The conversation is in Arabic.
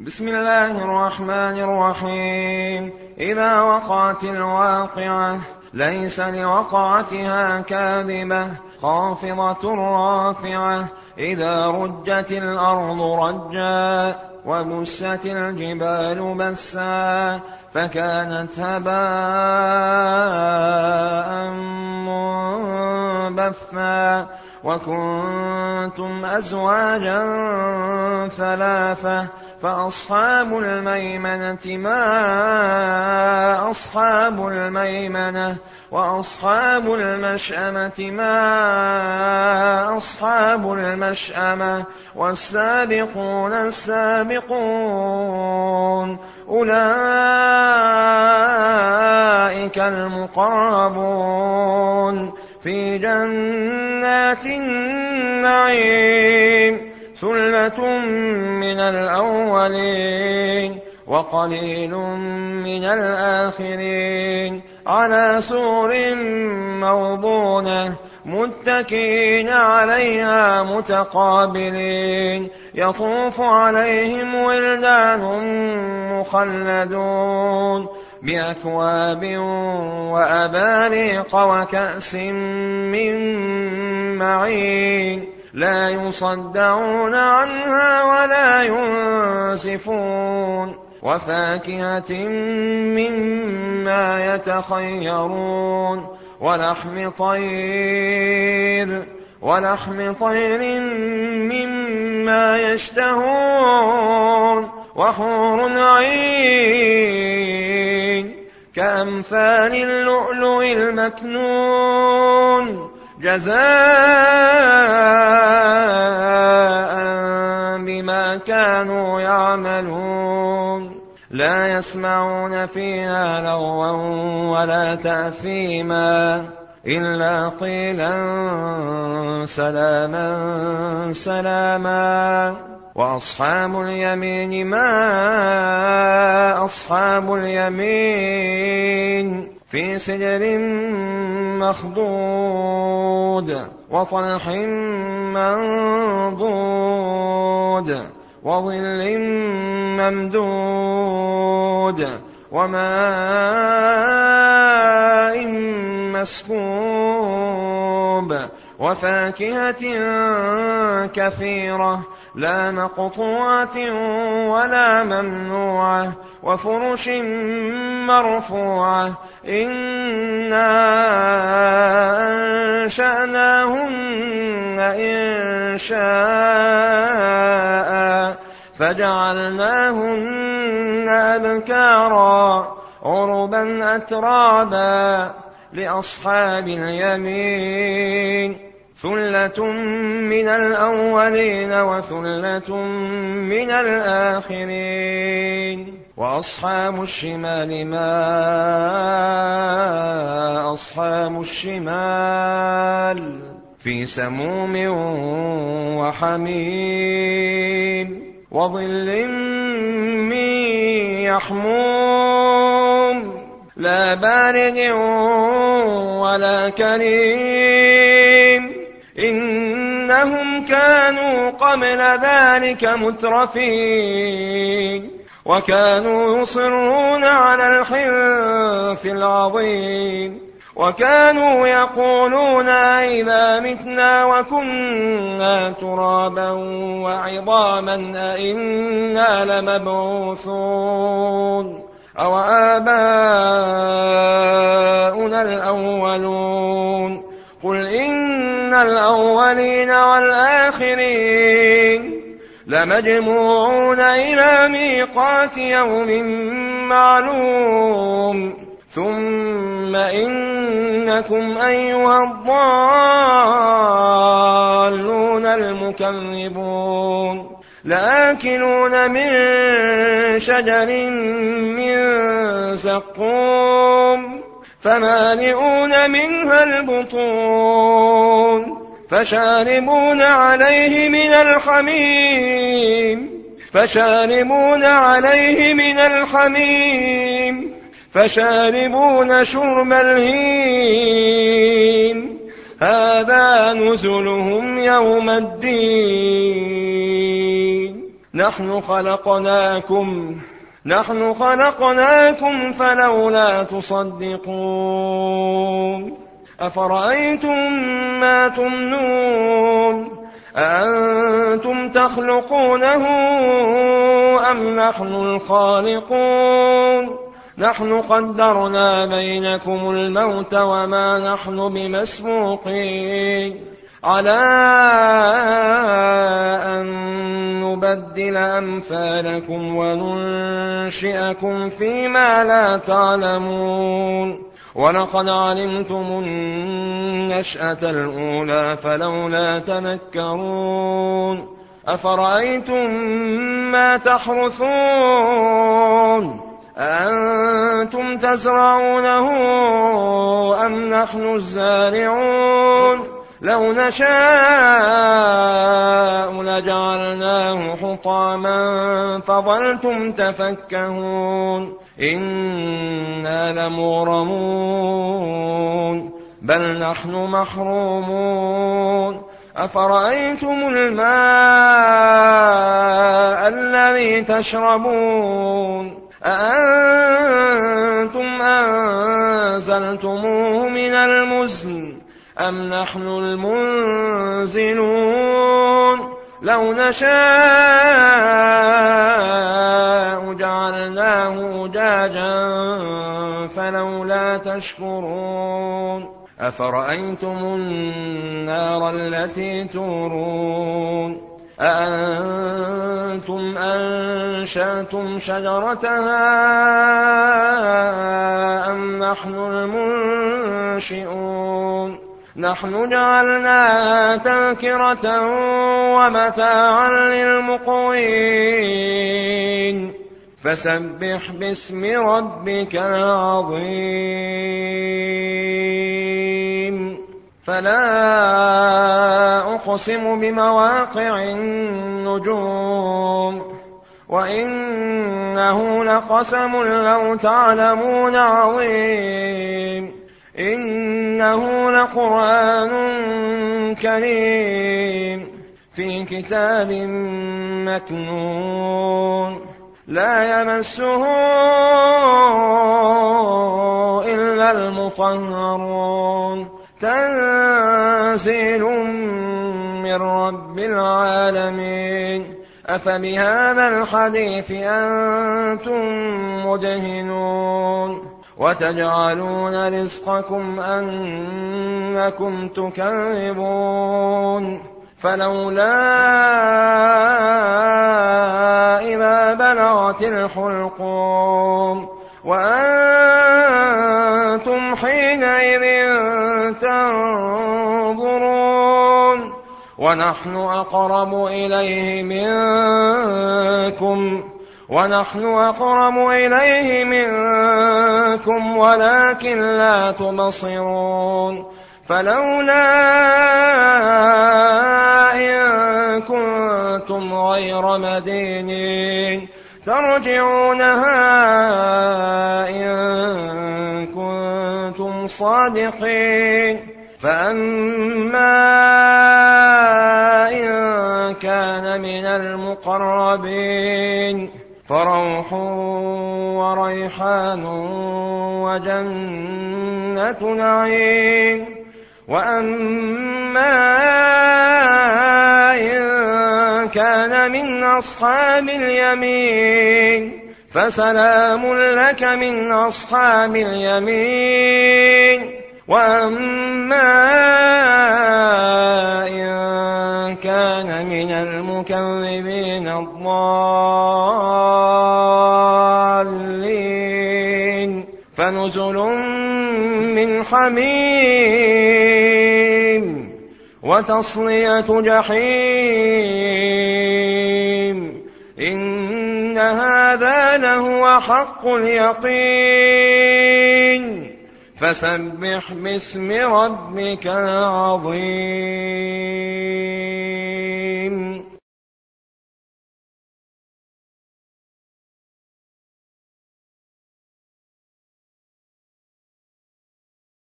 بسم الله الرحمن الرحيم. إذا وقعت الواقعة ليس لوقعتها كاذبة خافضة رافعة إذا رجت الأرض رجا وبست الجبال بسا فكانت هباء منبثا وكنتم أزواجا ثلاثة فأصحاب الميمنة ما أصحاب الميمنة وأصحاب المشأمة ما أصحاب المشأمة والسابقون السابقون أولئك المقربون في جنات النعيم ثلة من الأولين وقليل من الآخرين على سور موضونة متكئين عليها متقابلين يطوف عليهم ولدان مخلدون بأكواب وأباريق وكأس من معين لا يصدعون عنها ولا ينزفون وفاكهة مما يتخيرون ولحم طير مما يشتهون وحور عين كأمثال اللؤلؤ المكنون جزاء بما كانوا يعملون لا يسمعون فيها لغوا ولا تأثيما إلا قيلا سلاما سلاما وأصحاب اليمين ما أصحاب اليمين في سدر مخضود وطلح منضود وظل ممدود وماء مسكوب وفاكهة كثيرة لا مقطوعة ولا ممنوعة وفرش مرفوعة إنا أنشأناهن إنشاء فجعلناهن أبكارا عربا أترابا لأصحاب اليمين ثلة من الأولين وثلة من الآخرين وأصحاب الشمال ما أصحاب الشمال في سموم وحميم وظل من يحموم لا بارد ولا كريم إنهم كانوا قبل ذلك مترفين وكانوا يصرون على الحنث العظيم وكانوا يقولون أئذا متنا وكنا ترابا وعظاما أئنا لمبعوثون أو آباؤنا الأولون قل إن الأولين والآخرين لمجموعون إلى ميقات يوم معلوم ثم إنكم أيها الضالون المكذبون لآكلون من شجر من زقوم فمالئون منها البطون فشاربون عليه من الحميم فشاربون شرب الهيم هذا نزلهم يوم الدين نحن خلقناكم فلولا تصدقون أفرأيتم ما تمنون أأنتم تخلقونه أم نحن الخالقون نحن قدرنا بينكم الموت وما نحن بمسبوقين على أن نبدل أمثالكم وننشئكم فيما لا تعلمون ولقد علمتم النشأة الأولى فلولا تذكرون أفرأيتم ما تحرثون أأنتم تزرعونه أم نحن الزارعون لو نشاء لجعلناه حطاما فظلتم تفكهون إنا لمغرمون بل نحن محرومون أفرأيتم الماء الذي تشربون أأنتم أنزلتموه من المزن أم نحن المنزلون لو نشاء جعلناه أجاجا فلولا تشكرون أفرأيتم النار التي تورون أأنتم أنشأتم شجرتها أم نحن المنشئون نحن جعلناها تذكرة ومتاعا للمقوين فسبح باسم ربك العظيم فلا أقسم بمواقع النجوم وإنه لقسم لو تعلمون عظيم إنه لقرآن كريم في كتاب مكنون لا يمسه إلا المطهرون تنزيل من رب العالمين أفبهذا الحديث أنتم مدهنون وتجعلون رزقكم أنكم تكذبون فلولا إذا بلغت الحلقوم وأنتم حينئذ تنظرون ونحن أقرب إليه منكم ولكن لا تبصرون فلولا إن كنتم غير مدينين ترجعونها إن كنتم صادقين فأما إن كان من المقربين فروح وريحان وجنة نعيم وأما إن كان من أصحاب اليمين فسلام لك من أصحاب اليمين وأما إن كان من المكذبين الضالين فنزل من حميم وتصلية جحيم إن هذا لهو حق اليقين فسبح باسم ربك العظيم